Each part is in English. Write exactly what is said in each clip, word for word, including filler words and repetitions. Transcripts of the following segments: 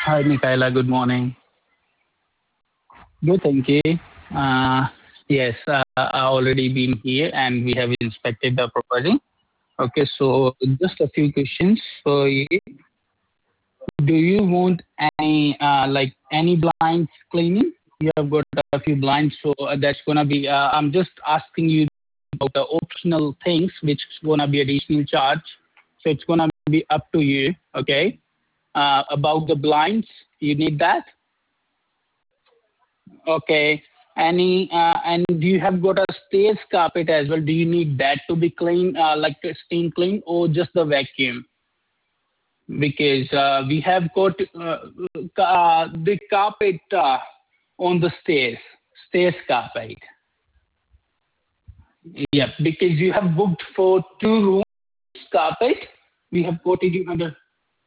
Hi, Michaela. Good morning. Good, thank you. Uh, yes, uh, I already been here and we have inspected the property. Okay, so just a few questions for you. Do you want any uh, like any blinds cleaning? You have got a few blinds, so uh, that's gonna be. Uh, I'm just asking you about the optional things, which is gonna be additional charge. So it's gonna be up to you. Okay. Uh, about the blinds, you need that. Okay. Any uh, and do you have got a stairs carpet as well? Do you need that to be clean, uh, like uh, steam clean, or just the vacuum? Because uh, we have got uh, uh, the carpet uh, on the stairs, stairs carpet. Yeah, because you have booked for two rooms carpet. We have quoted you under.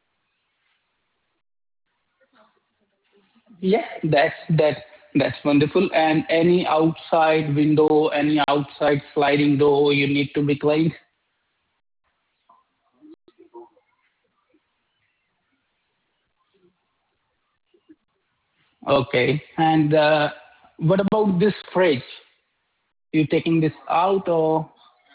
Yeah, that's that that's wonderful. And any outside window, any outside sliding door, you need to be cleaned. Okay. And uh, what about this fridge? You taking this out or?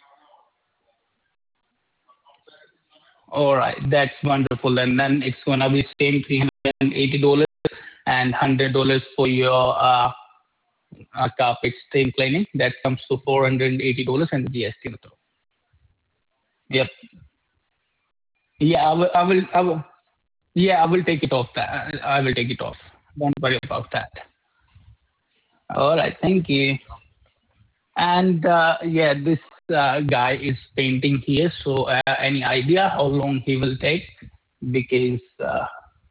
All right, that's wonderful. And then it's gonna be same three hundred eighty dollars and hundred dollars for your uh, uh, carpet stain cleaning. That comes to four hundred eighty dollars and G S T on top. Yep. Yeah, I will. I will. I will. Yeah, I will take it off. That I will take it off. Don't worry about that. All right. Thank you. And uh, yeah, this uh, guy is painting here. So, uh, any idea how long he will take? Because uh,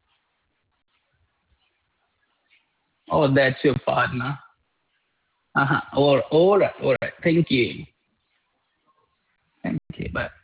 oh, that's your partner. Uh-huh. All, all right, all right. Thank you. Thank you. Bye.